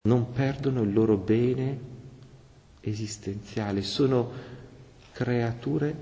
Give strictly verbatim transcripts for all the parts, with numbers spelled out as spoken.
non perdono il loro bene esistenziale, sono creature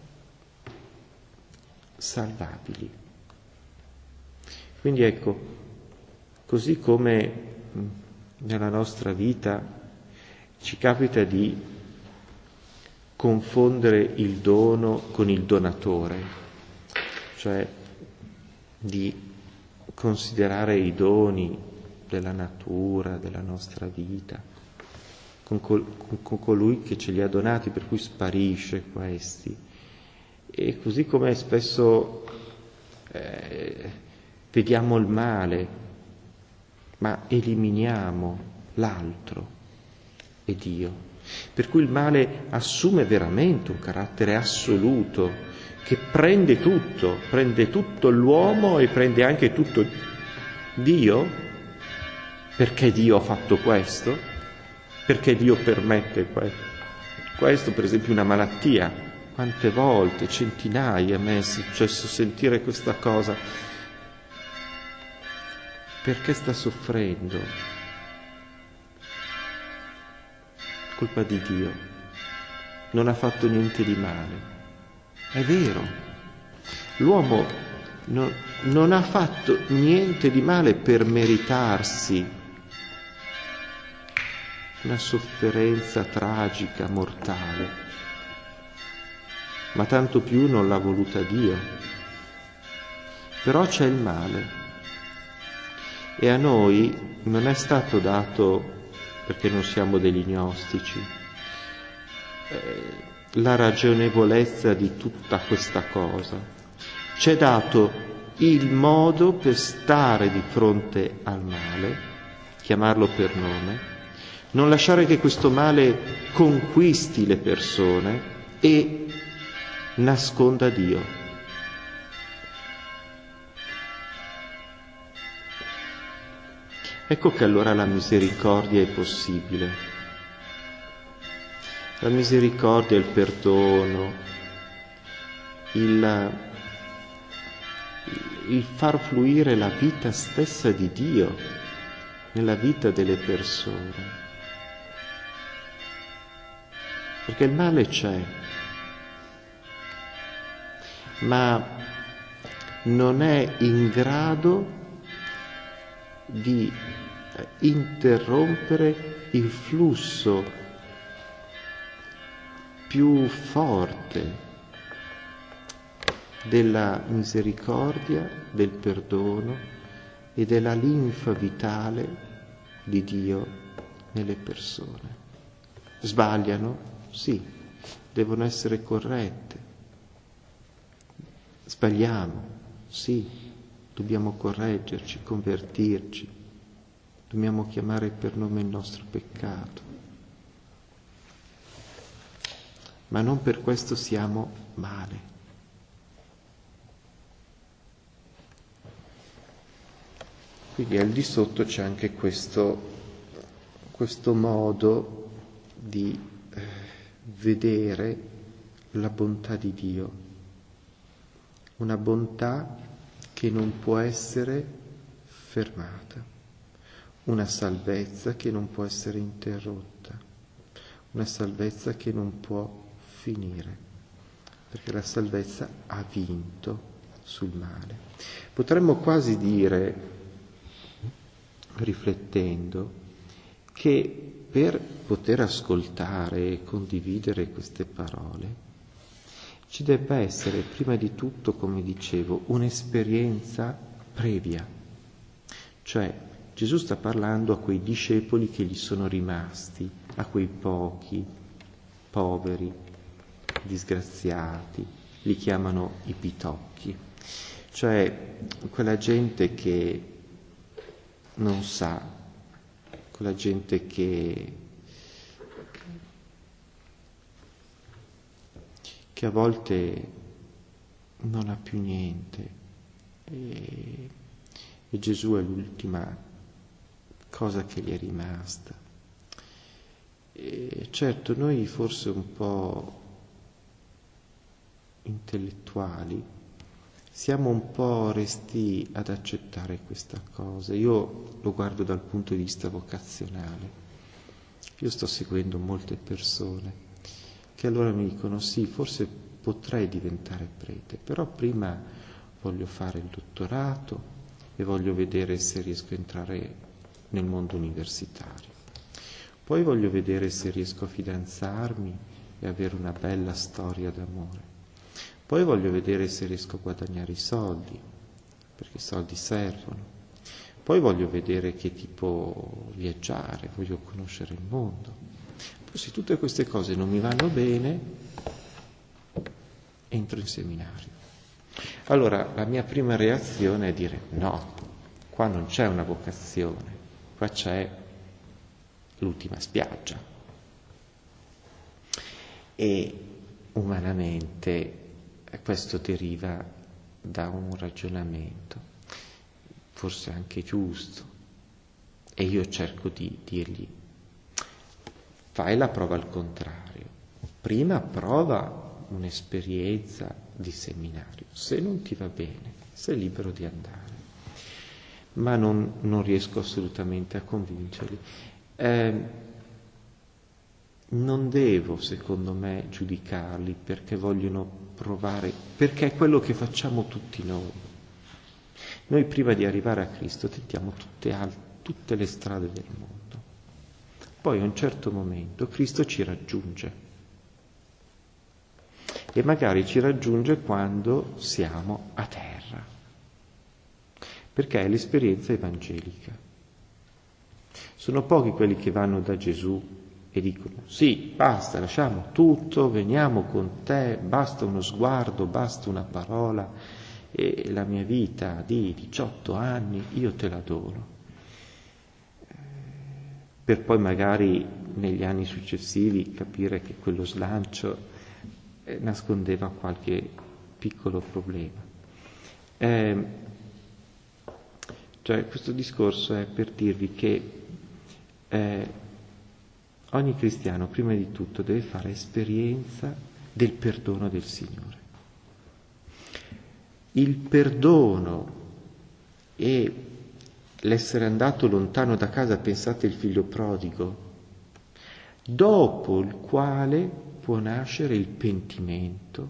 salvabili. Quindi ecco, così come nella nostra vita ci capita di confondere il dono con il donatore, cioè di considerare i doni della natura, della nostra vita, con, col, con colui che ce li ha donati, per cui sparisce questi. E così come spesso eh, vediamo il male, ma eliminiamo l'altro e Dio. Per cui il male assume veramente un carattere assoluto, che prende tutto, prende tutto l'uomo e prende anche tutto Dio. Perché Dio ha fatto questo? Perché Dio permette questo? Questo, per esempio, una malattia. Quante volte, centinaia, a me è successo sentire questa cosa. Perché sta soffrendo? Colpa di Dio. Non ha fatto niente di male. È vero. L'uomo non, non ha fatto niente di male per meritarsi una sofferenza tragica, mortale, ma tanto più non l'ha voluta Dio. Però c'è il male e a noi non è stato dato, perché non siamo degli gnostici, eh, la ragionevolezza di tutta questa cosa. C'è dato il modo per stare di fronte al male, chiamarlo per nome, non lasciare che questo male conquisti le persone e nasconda Dio. Ecco che allora la misericordia è possibile. La misericordia, il perdono, il, il far fluire la vita stessa di Dio nella vita delle persone. Perché il male c'è, ma non è in grado di interrompere il flusso più forte della misericordia, del perdono e della linfa vitale di Dio nelle persone. Sbagliano? Sì, devono essere corrette. Sbagliamo? Sì, dobbiamo correggerci, convertirci, dobbiamo chiamare per nome il nostro peccato. Ma non per questo siamo male. Quindi al di sotto c'è anche questo, questo modo di vedere la bontà di Dio, una bontà che non può essere fermata, una salvezza che non può essere interrotta, una salvezza che non può finire, perché la salvezza ha vinto sul male. Potremmo quasi dire, riflettendo, che per poter ascoltare e condividere queste parole ci debba essere prima di tutto, come dicevo, un'esperienza previa. Cioè Gesù sta parlando a quei discepoli che gli sono rimasti, a quei pochi, poveri, disgraziati, li chiamano i pitocchi, cioè quella gente che non sa, quella gente che, che a volte non ha più niente e, e Gesù è l'ultima cosa che gli è rimasta. E certo, noi forse un po' intellettuali siamo un po' resti ad accettare questa cosa. Io lo guardo dal punto di vista vocazionale. Io sto seguendo molte persone che allora mi dicono sì, forse potrei diventare prete, però prima voglio fare il dottorato e voglio vedere se riesco a entrare nel mondo universitario. Poi voglio vedere se riesco a fidanzarmi e avere una bella storia d'amore. Poi voglio vedere se riesco a guadagnare i soldi, perché i soldi servono. Poi voglio vedere che tipo viaggiare, voglio conoscere il mondo. Poi se tutte queste cose non mi vanno bene, entro in seminario. Allora la mia prima reazione è dire no, qua non c'è una vocazione, qua c'è l'ultima spiaggia. E umanamente questo deriva da un ragionamento, forse anche giusto, e io cerco di dirgli: fai la prova al contrario, prima prova un'esperienza di seminario, se non ti va bene sei libero di andare, ma non, non riesco assolutamente a convincerli. Eh, non devo, secondo me, giudicarli perché vogliono provare, perché è quello che facciamo tutti noi. Noi prima di arrivare a Cristo tentiamo tutte, tutte le strade del mondo. Poi a un certo momento Cristo ci raggiunge. E magari ci raggiunge quando siamo a terra. Perché è l'esperienza evangelica. Sono pochi quelli che vanno da Gesù e dicono: sì, basta, lasciamo tutto, veniamo con te, basta uno sguardo, basta una parola e la mia vita di diciotto anni io te la dono. Per poi magari negli anni successivi capire che quello slancio nascondeva qualche piccolo problema. Eh, cioè questo discorso è per dirvi che eh, ogni cristiano prima di tutto deve fare esperienza del perdono del Signore. Il perdono e l'essere andato lontano da casa, pensate il figlio prodigo, dopo il quale può nascere il pentimento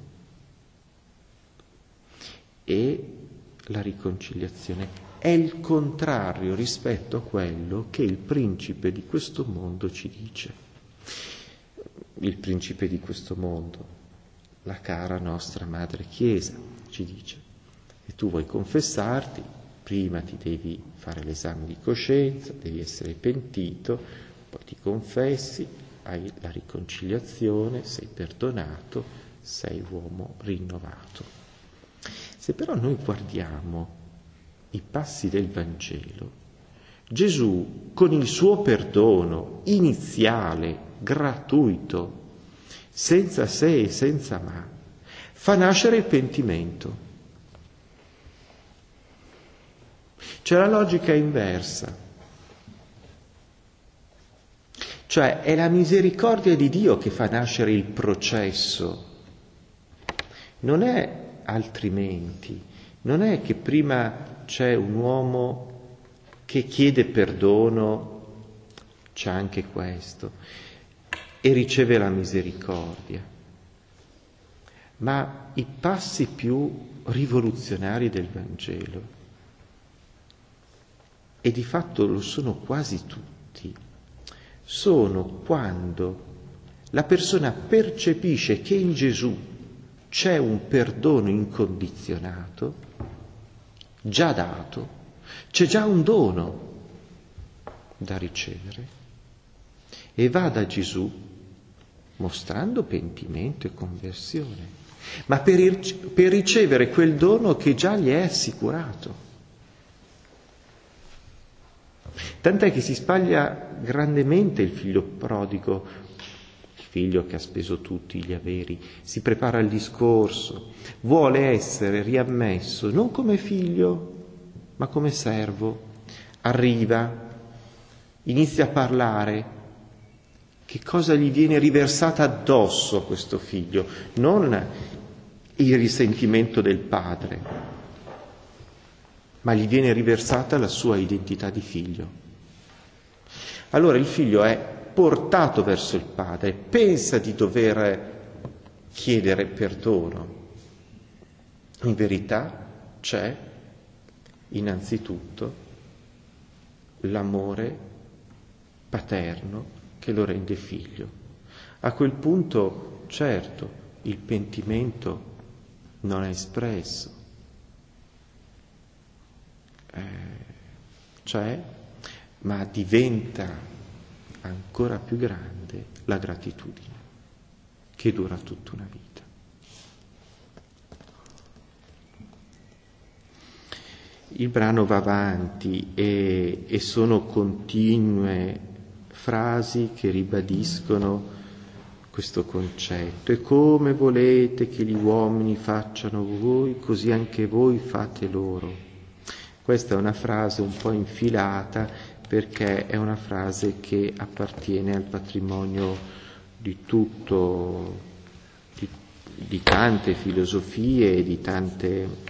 e la riconciliazione. È il contrario rispetto a quello che il principe di questo mondo ci dice. Il principe di questo mondo, la cara nostra Madre Chiesa, ci dice: se tu vuoi confessarti, prima ti devi fare l'esame di coscienza, devi essere pentito, poi ti confessi, hai la riconciliazione, sei perdonato, sei uomo rinnovato. Se però noi guardiamo i passi del Vangelo, Gesù con il suo perdono iniziale, gratuito, senza se e senza ma, fa nascere il pentimento. Cioè la logica è inversa. Cioè è la misericordia di Dio che fa nascere il processo, non è altrimenti, non è che prima c'è un uomo che chiede perdono, c'è anche questo, e riceve la misericordia, ma i passi più rivoluzionari del Vangelo, e di fatto lo sono quasi tutti, sono quando la persona percepisce che in Gesù c'è un perdono incondizionato, già dato, c'è già un dono da ricevere, e va da Gesù mostrando pentimento e conversione, ma per, per ricevere quel dono che già gli è assicurato. Tant'è che si spaglia grandemente il figlio prodigo, il figlio che ha speso tutti gli averi, si prepara al discorso, vuole essere riammesso non come figlio, ma come servo. Arriva, inizia a parlare. Che cosa gli viene riversata addosso a questo figlio? Non il risentimento del padre, ma gli viene riversata la sua identità di figlio. Allora il figlio è portato verso il padre, pensa di dover chiedere perdono. In verità c'è innanzitutto l'amore paterno che lo rende figlio. A quel punto, certo, il pentimento non è espresso, eh, c'è, ma diventa ancora più grande la gratitudine, che dura tutta una vita. Il brano va avanti e, e sono continue frasi che ribadiscono questo concetto. E come volete che gli uomini facciano voi, così anche voi fate loro. Questa è una frase un po' infilata perché è una frase che appartiene al patrimonio di tutto, di, di tante filosofie e di tante...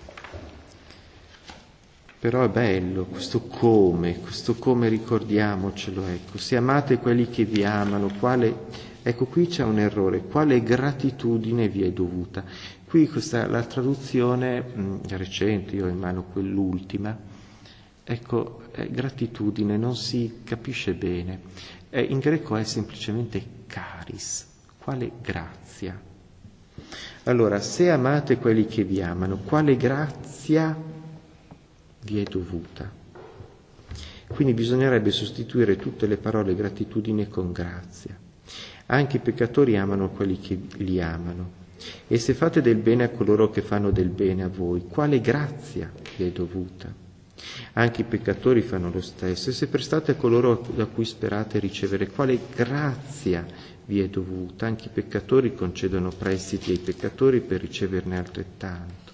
Però è bello questo come, questo come ricordiamocelo, ecco, se amate quelli che vi amano, quale... Ecco, qui c'è un errore, quale gratitudine vi è dovuta? Qui questa, la traduzione mh, recente, io ho in mano quell'ultima, ecco, eh, gratitudine non si capisce bene. Eh, in greco è semplicemente charis, quale grazia. Allora, se amate quelli che vi amano, quale grazia vi è dovuta? Quindi bisognerebbe sostituire tutte le parole gratitudine con grazia. Anche i peccatori amano quelli che li amano. E se fate del bene a coloro che fanno del bene a voi, quale grazia vi è dovuta? Anche i peccatori fanno lo stesso. E se prestate a coloro da cui sperate ricevere, quale grazia vi è dovuta? Anche i peccatori concedono prestiti ai peccatori per riceverne altrettanto.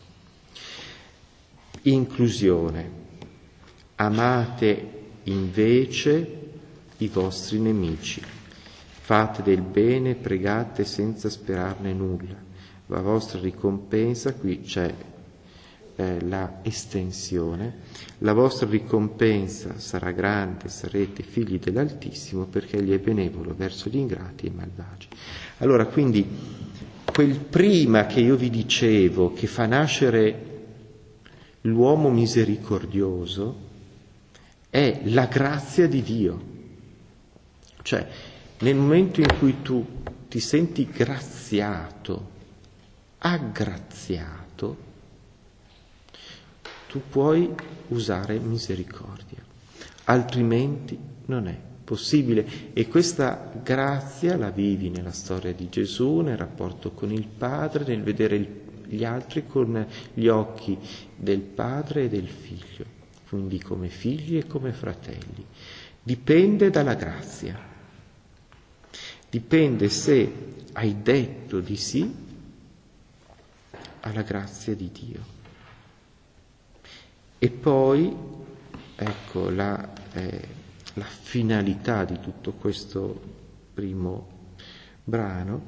Inclusione. Amate invece i vostri nemici. Fate del bene, pregate senza sperarne nulla. La vostra ricompensa, qui c'è eh, la estensione, la vostra ricompensa sarà grande, sarete figli dell'Altissimo, perché egli è benevolo verso gli ingrati e malvagi. Allora, quindi, quel prima che io vi dicevo, che fa nascere l'uomo misericordioso, è la grazia di Dio. Cioè, nel momento in cui tu ti senti graziato, aggraziato, tu puoi usare misericordia, altrimenti non è possibile. E questa grazia la vivi nella storia di Gesù, nel rapporto con il Padre, nel vedere il, gli altri con gli occhi del Padre e del Figlio, quindi come figli e come fratelli. Dipende dalla grazia. Dipende se hai detto di sì alla grazia di Dio. E poi, ecco, la, eh, la finalità di tutto questo primo brano: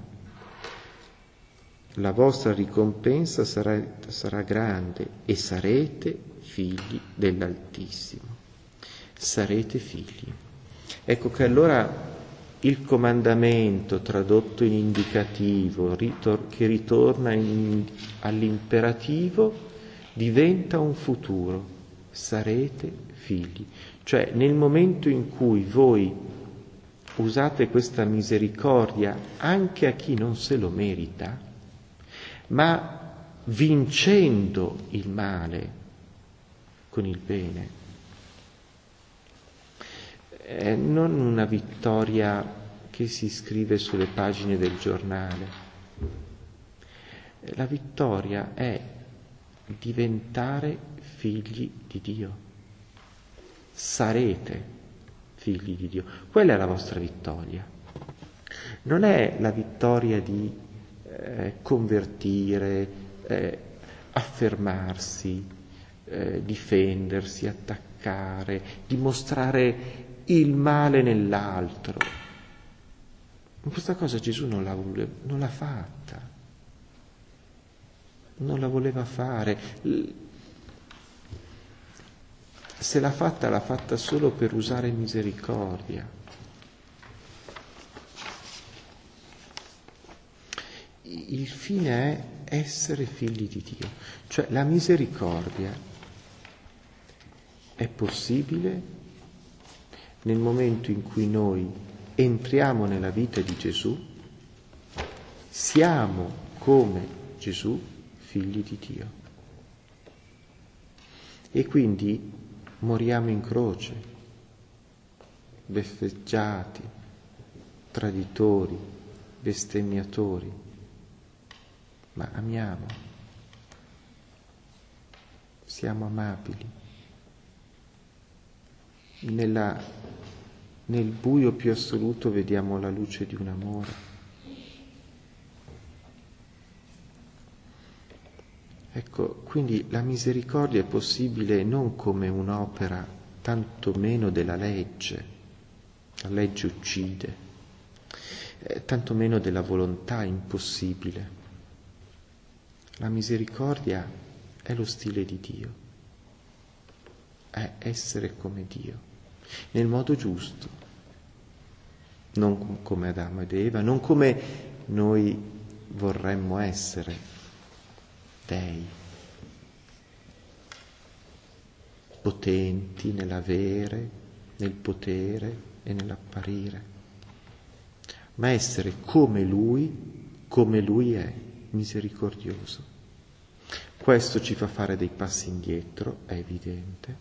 la vostra ricompensa sarà, sarà grande e sarete figli dell'Altissimo. Sarete figli. Ecco che allora il comandamento tradotto in indicativo, ritor- che ritorna in, all'imperativo, diventa un futuro. Sarete figli. Cioè, nel momento in cui voi usate questa misericordia anche a chi non se lo merita, ma vincendo il male con il bene, è non una vittoria che si scrive sulle pagine del giornale. La vittoria è diventare figli di Dio. Sarete figli di Dio. Quella è la vostra vittoria. Non è la vittoria di eh, convertire, eh, affermarsi, eh, difendersi, attaccare, dimostrare il male nell'altro. Questa cosa Gesù non l'ha, non l'ha fatta, non la voleva fare. se l'ha fatta, l'ha fatta solo per usare misericordia. Il fine è essere figli di Dio, cioè la misericordia è possibile nel momento in cui noi entriamo nella vita di Gesù, siamo come Gesù figli di Dio e quindi moriamo in croce, beffeggiati, traditori, bestemmiatori, ma amiamo, siamo amabili. Nella, nel buio più assoluto vediamo la luce di un amore. Ecco, quindi la misericordia è possibile non come un'opera tanto meno della legge, la legge uccide, eh, tanto meno della volontà impossibile. La misericordia è lo stile di Dio, è essere come Dio, nel modo giusto, non come Adamo ed Eva, non come noi vorremmo essere, dei, potenti nell'avere, nel potere e nell'apparire, ma essere come Lui, come Lui è, misericordioso. Questo ci fa fare dei passi indietro, è evidente,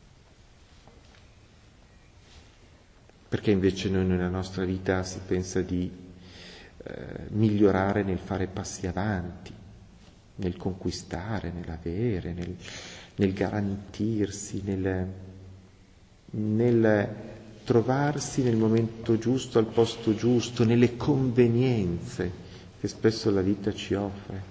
perché invece noi nella nostra vita si pensa di eh, migliorare nel fare passi avanti, nel conquistare, nell'avere, nel, nel garantirsi, nel, nel trovarsi nel momento giusto, al posto giusto, nelle convenienze che spesso la vita ci offre.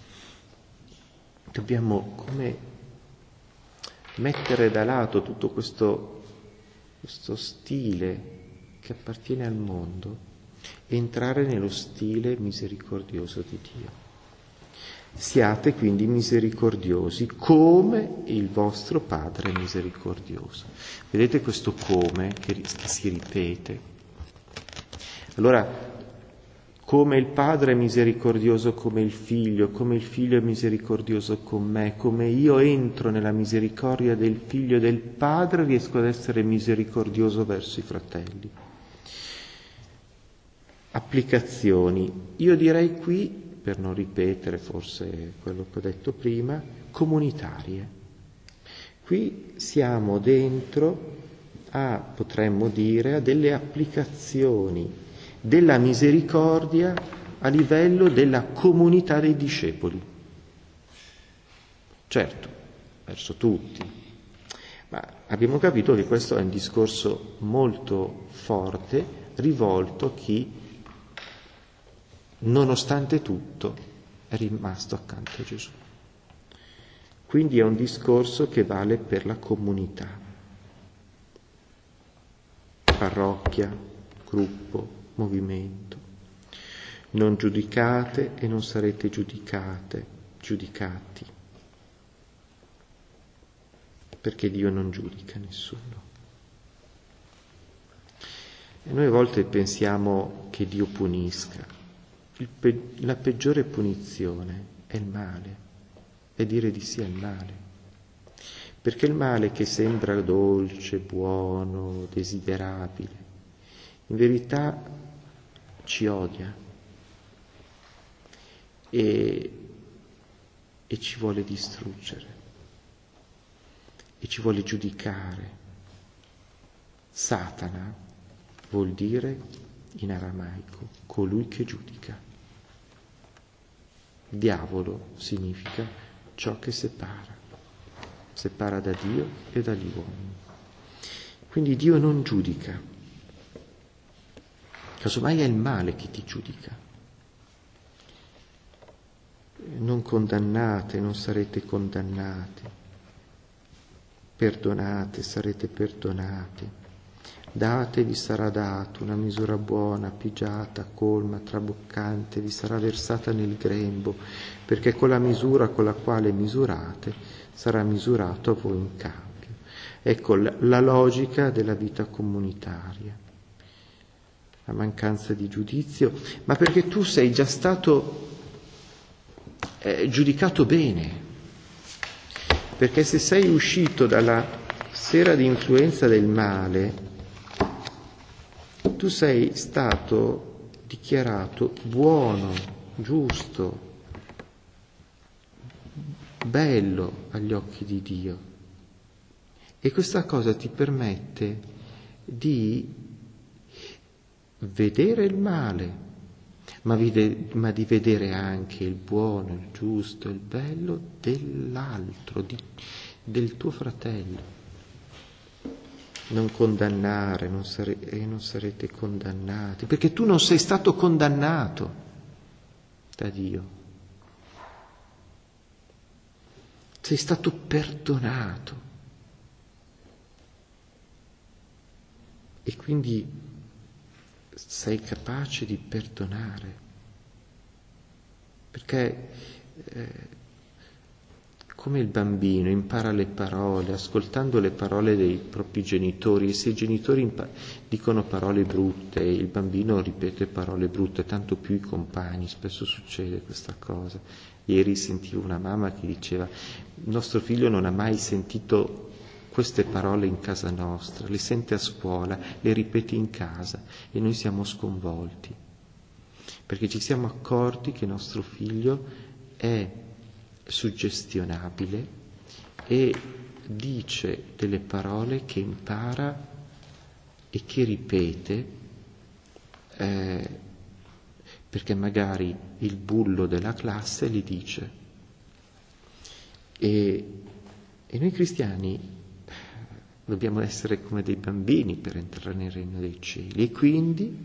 Dobbiamo come mettere da lato tutto questo, questo stile che appartiene al mondo e entrare nello stile misericordioso di Dio. Siate quindi misericordiosi come il vostro Padre è misericordioso. Vedete questo come che, che si ripete? Allora, come il Padre è misericordioso come il Figlio, come il Figlio è misericordioso con me, come io entro nella misericordia del Figlio e del Padre, riesco ad essere misericordioso verso i fratelli. Applicazioni. Io direi qui, per non ripetere forse quello che ho detto prima, comunitarie. Qui siamo dentro a, potremmo dire, a delle applicazioni della misericordia a livello della comunità dei discepoli. Certo, verso tutti, ma abbiamo capito che questo è un discorso molto forte, rivolto a chi nonostante tutto è rimasto accanto a Gesù. Quindi è un discorso che vale per la comunità, parrocchia, gruppo, movimento. Non giudicate e non sarete giudicate, giudicati, perché Dio non giudica nessuno. E noi a volte pensiamo che Dio punisca. Il pe- la peggiore punizione è il male, è dire di sì al male, perché il male che sembra dolce, buono, desiderabile, in verità ci odia e, e ci vuole distruggere e ci vuole giudicare. Satana vuol dire in aramaico colui che giudica. Diavolo significa ciò che separa, separa da Dio e dagli uomini. Quindi Dio non giudica, casomai è il male che ti giudica. Non condannate, non sarete condannati, perdonate, sarete perdonati. Date, vi sarà dato, una misura buona, pigiata, colma, traboccante, vi sarà versata nel grembo, perché con la misura con la quale misurate sarà misurato a voi in cambio. Ecco la, la logica della vita comunitaria, la mancanza di giudizio, ma perché tu sei già stato eh, giudicato bene, perché se sei uscito dalla sfera di influenza del male, tu sei stato dichiarato buono, giusto, bello agli occhi di Dio. E questa cosa ti permette di vedere il male, ma, vide, ma di vedere anche il buono, il giusto, il bello dell'altro, di, del tuo fratello. Non condannare, non, sare, e non sarete condannati, perché tu non sei stato condannato da Dio. Sei stato perdonato. E quindi sei capace di perdonare, perché eh, come il bambino impara le parole ascoltando le parole dei propri genitori, e se i genitori impa- dicono parole brutte, il bambino ripete parole brutte, tanto più i compagni, spesso succede questa cosa. Ieri sentivo una mamma che diceva: nostro figlio non ha mai sentito queste parole in casa nostra, le sente a scuola, le ripete in casa, e noi siamo sconvolti, perché ci siamo accorti che nostro figlio è suggestionabile e dice delle parole che impara e che ripete eh, perché magari il bullo della classe li dice. E, e noi cristiani dobbiamo essere come dei bambini per entrare nel regno dei cieli, e quindi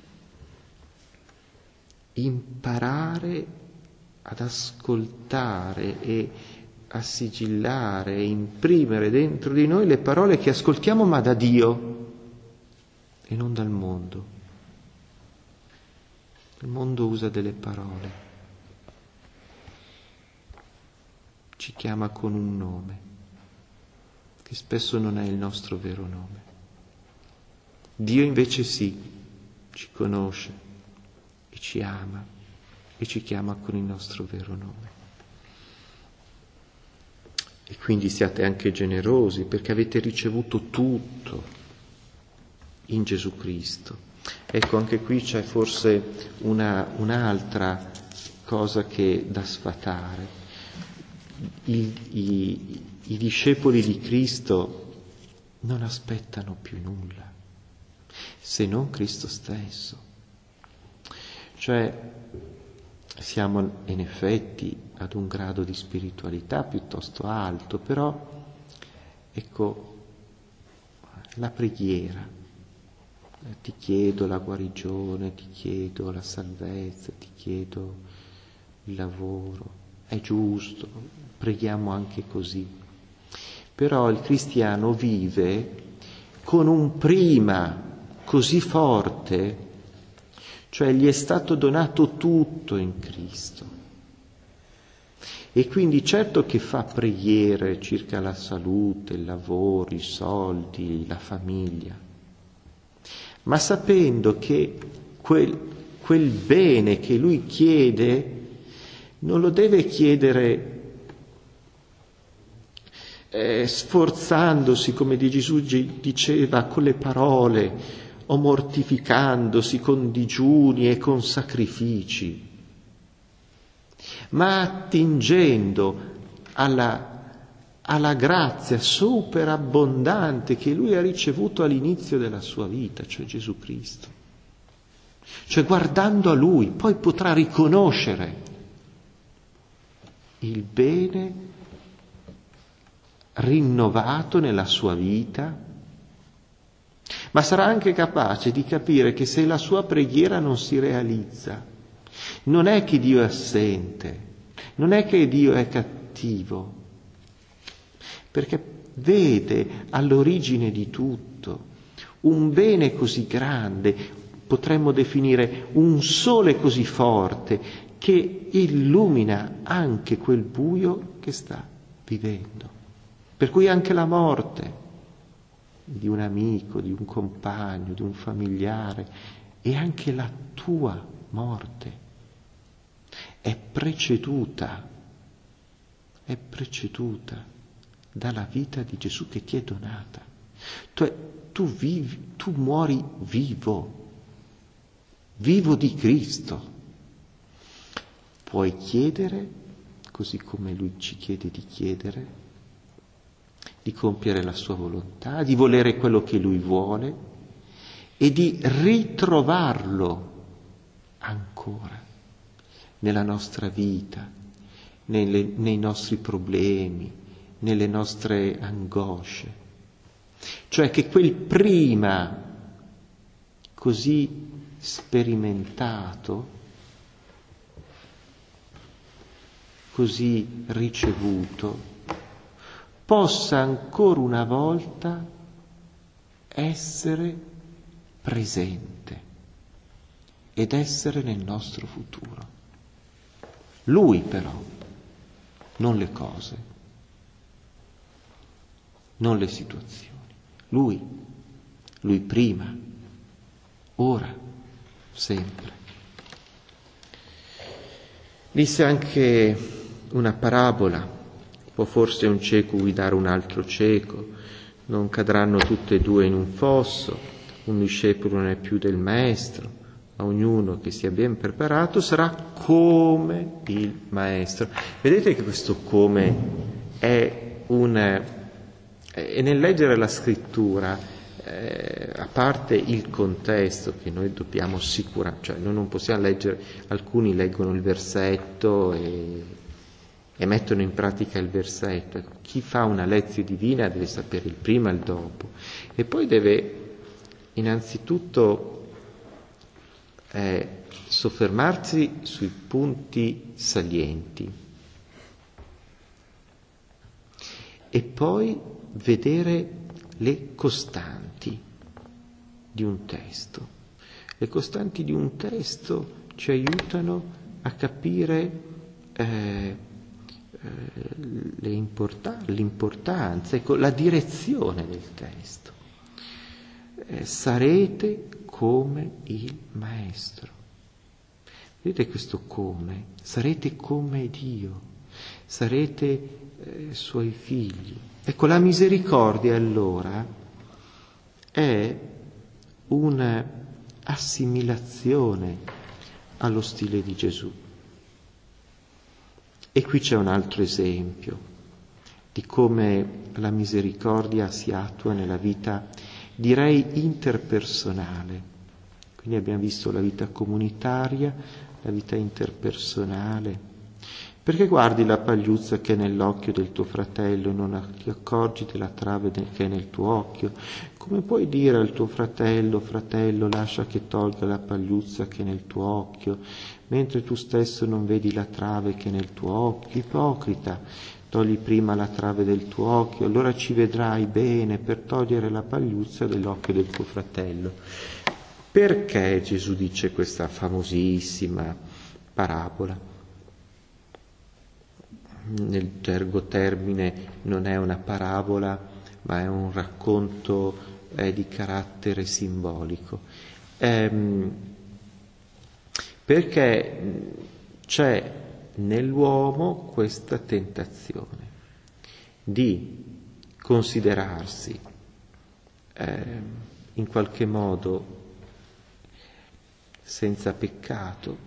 imparare ad ascoltare e a sigillare e imprimere dentro di noi le parole che ascoltiamo, ma da Dio e non dal mondo. Il mondo usa delle parole, ci chiama con un nome che spesso non è il nostro vero nome. Dio invece sì, ci conosce e ci ama e ci chiama con il nostro vero nome. E quindi siate anche generosi, perché avete ricevuto tutto in Gesù Cristo. Ecco, anche qui c'è forse una, un'altra cosa che da sfatare. I, i, I discepoli di Cristo non aspettano più nulla, se non Cristo stesso. Cioè, siamo in effetti ad un grado di spiritualità piuttosto alto, però, ecco, la preghiera, ti chiedo la guarigione, ti chiedo la salvezza, ti chiedo il lavoro, è giusto, preghiamo anche così. Però il cristiano vive con un prima così forte, cioè gli è stato donato tutto in Cristo. E quindi certo che fa preghiere circa la salute, il lavoro, i soldi, la famiglia, ma sapendo che quel, quel bene che lui chiede non lo deve chiedere Eh, sforzandosi, come di Gesù diceva, con le parole, o mortificandosi con digiuni e con sacrifici, ma attingendo alla, alla grazia superabbondante che lui ha ricevuto all'inizio della sua vita, cioè Gesù Cristo. Cioè guardando a lui, poi potrà riconoscere il bene rinnovato nella sua vita, ma sarà anche capace di capire che se la sua preghiera non si realizza, non è che Dio è assente, non è che Dio è cattivo, perché vede all'origine di tutto un bene così grande, potremmo definire un sole così forte, che illumina anche quel buio che sta vivendo. Per cui anche la morte di un amico, di un compagno, di un familiare, e anche la tua morte è preceduta, è preceduta dalla vita di Gesù che ti è donata. Tu, tu, vivi, tu muori vivo, vivo di Cristo. Puoi chiedere, così come Lui ci chiede di chiedere, di compiere la sua volontà, di volere quello che Lui vuole e di ritrovarlo ancora nella nostra vita, nelle, nei nostri problemi, nelle nostre angosce. Cioè che quel prima così sperimentato, così ricevuto, possa ancora una volta essere presente ed essere nel nostro futuro. Lui però, non le cose, non le situazioni. Lui, lui prima, ora, sempre. Disse anche una parabola: può forse un cieco guidare un altro cieco? Non cadranno tutte e due in un fosso. Un discepolo non è più del maestro, ma ognuno che sia ben preparato sarà come il maestro. Vedete che questo come è un... E nel leggere la scrittura, eh, a parte il contesto che noi dobbiamo sicuramente, cioè noi non possiamo leggere, alcuni leggono il versetto e, e mettono in pratica il versetto. Ecco, chi fa una lezione divina deve sapere il prima e il dopo, e poi deve innanzitutto eh, soffermarsi sui punti salienti e poi vedere le costanti di un testo. Le costanti di un testo ci aiutano a capire eh, eh, le importan- l'importanza, ecco, la direzione del testo. Eh, sarete come il Maestro. Vedete questo come? Sarete come Dio, sarete eh, Suoi figli. Ecco, la misericordia allora è un'assimilazione allo stile di Gesù. E qui c'è un altro esempio di come la misericordia si attua nella vita, direi, interpersonale. Quindi abbiamo visto la vita comunitaria, la vita interpersonale. Perché guardi la pagliuzza che è nell'occhio del tuo fratello e non ti accorgi della trave che è nel tuo occhio? Come puoi dire al tuo fratello: fratello, lascia che tolga la pagliuzza che è nel tuo occhio, mentre tu stesso non vedi la trave che è nel tuo occhio? Ipocrita, togli prima la trave del tuo occhio, allora ci vedrai bene per togliere la pagliuzza dell'occhio del tuo fratello. Perché Gesù dice questa famosissima parabola? Nel gergo termine non è una parabola, ma è un racconto eh, di carattere simbolico. Ehm, perché c'è nell'uomo questa tentazione di considerarsi eh, in qualche modo senza peccato,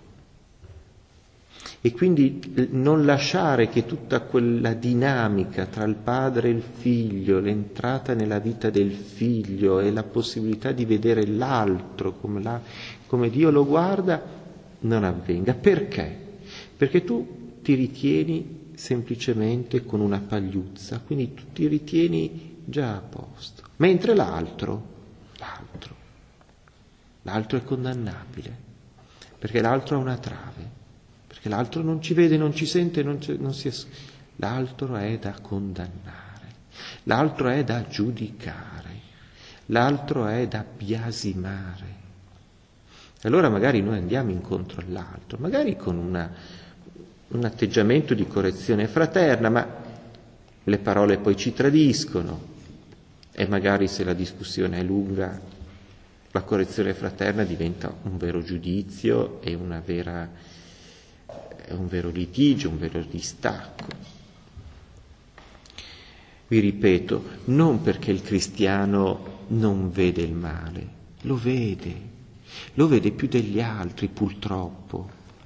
e quindi non lasciare che tutta quella dinamica tra il padre e il figlio, l'entrata nella vita del figlio e la possibilità di vedere l'altro come, la, come Dio lo guarda, non avvenga. Perché? Perché tu ti ritieni semplicemente con una pagliuzza, quindi tu ti ritieni già a posto, mentre l'altro, l'altro, l'altro è condannabile, perché l'altro ha una trave. Perché l'altro non ci vede, non ci sente, non, ci, non si es... l'altro è da condannare, l'altro è da giudicare, l'altro è da biasimare. Allora magari noi andiamo incontro all'altro, magari con una, un atteggiamento di correzione fraterna, ma le parole poi ci tradiscono, E magari se la discussione è lunga, la correzione fraterna diventa un vero giudizio e una vera, un vero litigio, un vero distacco. Vi ripeto, non perché il cristiano non vede il male, lo vede, lo vede più degli altri purtroppo.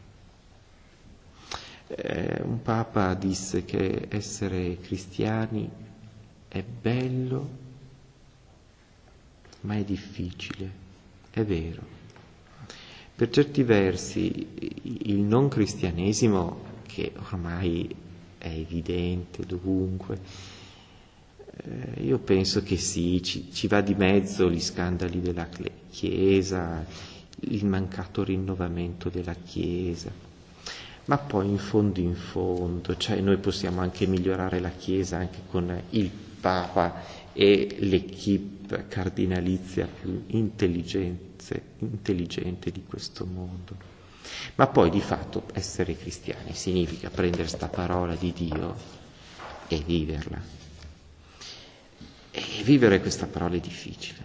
Eh, un papa disse che essere cristiani è bello, ma è difficile, è vero. Per certi versi il non cristianesimo, che ormai è evidente dovunque, eh, io penso che sì, ci, ci va di mezzo gli scandali della Chiesa, il mancato rinnovamento della Chiesa, ma poi in fondo in fondo, cioè noi possiamo anche migliorare la Chiesa anche con il Papa e l'equipe cardinalizia più intelligente, intelligente di questo mondo. Ma poi di fatto essere cristiani significa prendere sta parola di Dio e viverla. E vivere questa parola è difficile.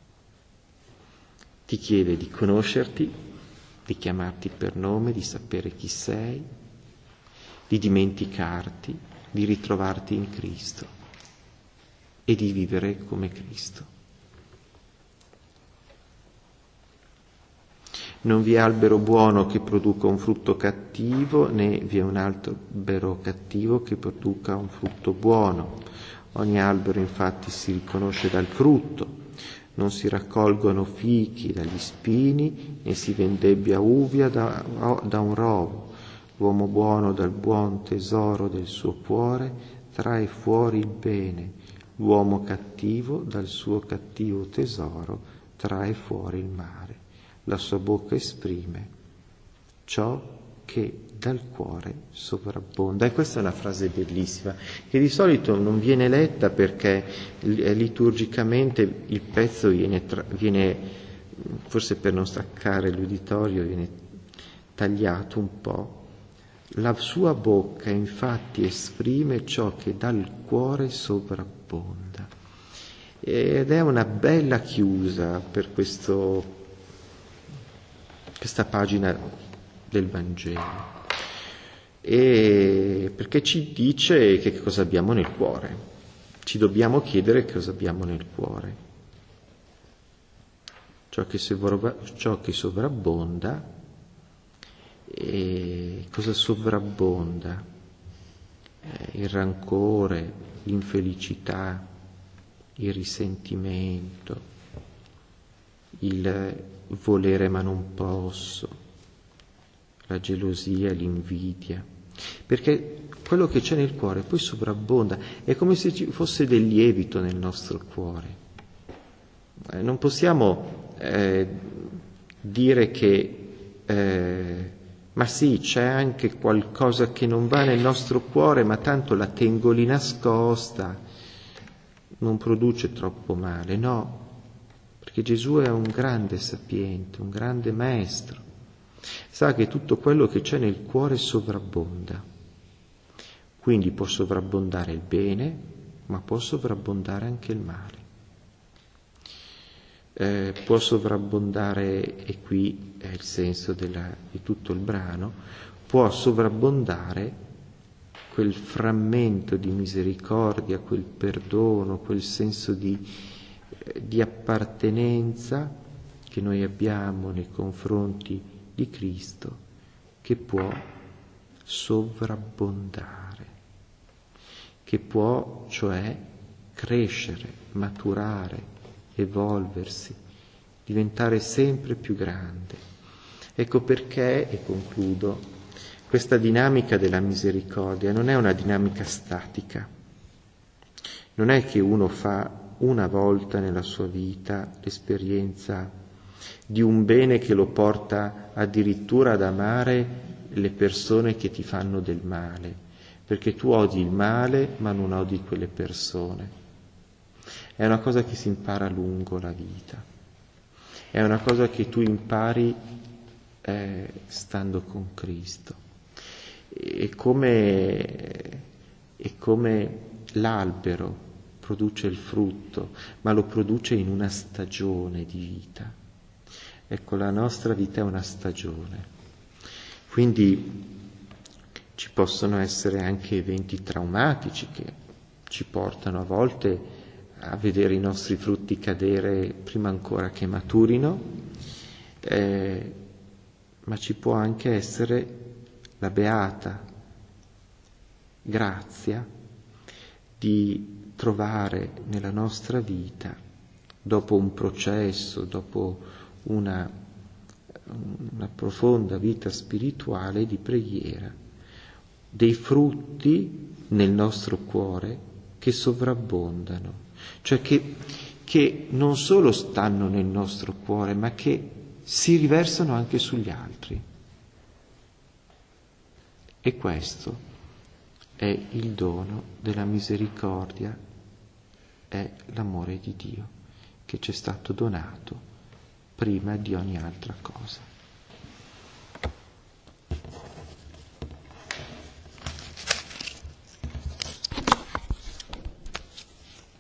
Ti chiede di conoscerti, di chiamarti per nome, di sapere chi sei, di dimenticarti, di ritrovarti in Cristo e di vivere come Cristo. Non vi è albero buono che produca un frutto cattivo, né vi è un albero cattivo che produca un frutto buono. Ogni albero infatti si riconosce dal frutto. Non si raccolgono fichi dagli spini, né si vendebbia uvia da, da un rovo. L'uomo buono dal buon tesoro del suo cuore trae fuori il bene. L'uomo cattivo dal suo cattivo tesoro trae fuori il male. La sua bocca esprime ciò che dal cuore sovrabbonda. E questa è una frase bellissima, che di solito non viene letta perché liturgicamente il pezzo viene, tra, viene forse per non staccare l'uditorio, viene tagliato un po'. La sua bocca infatti esprime ciò che dal cuore sovrabbonda. Ed è una bella chiusa per questo, questa pagina del Vangelo. E perché ci dice che cosa abbiamo nel cuore. Ci dobbiamo chiedere che cosa abbiamo nel cuore. Ciò che, sovra, ciò che sovrabbonda. E cosa sovrabbonda? Eh, il rancore, l'infelicità, il risentimento, il volere ma non posso, la gelosia, l'invidia. Perché quello che c'è nel cuore poi sovrabbonda, è come se ci fosse del lievito nel nostro cuore. Eh, non possiamo eh, dire che eh, ma sì, c'è anche qualcosa che non va nel nostro cuore, ma tanto la tengo lì nascosta, non produce troppo male. No, perché Gesù è un grande sapiente, un grande maestro. Sa che tutto quello che c'è nel cuore sovrabbonda. Quindi può sovrabbondare il bene, ma può sovrabbondare anche il male. Eh, può sovrabbondare, e qui è il senso della, di tutto il brano, può sovrabbondare quel frammento di misericordia, quel perdono, quel senso di, eh, di appartenenza che noi abbiamo nei confronti di Cristo, che può sovrabbondare, che può cioè crescere, maturare, evolversi, diventare sempre più grande. Ecco perché, e concludo, questa dinamica della misericordia non è una dinamica statica. Non è che uno fa una volta nella sua vita l'esperienza di un bene che lo porta addirittura ad amare le persone che ti fanno del male, perché tu odi il male ma non odi quelle persone. È una cosa che si impara lungo la vita, è una cosa che tu impari eh, stando con Cristo. È come, è come l'albero produce il frutto, ma lo produce in una stagione di vita. Ecco, la nostra vita è una stagione. Quindi ci possono essere anche eventi traumatici che ci portano a volte a vedere i nostri frutti cadere prima ancora che maturino, eh, ma ci può anche essere la beata grazia di trovare nella nostra vita, dopo un processo, dopo una, una profonda vita spirituale di preghiera, dei frutti nel nostro cuore che sovrabbondano, cioè che, che non solo stanno nel nostro cuore, ma che si riversano anche sugli altri. E questo è il dono della misericordia, è l'amore di Dio che ci è stato donato prima di ogni altra cosa.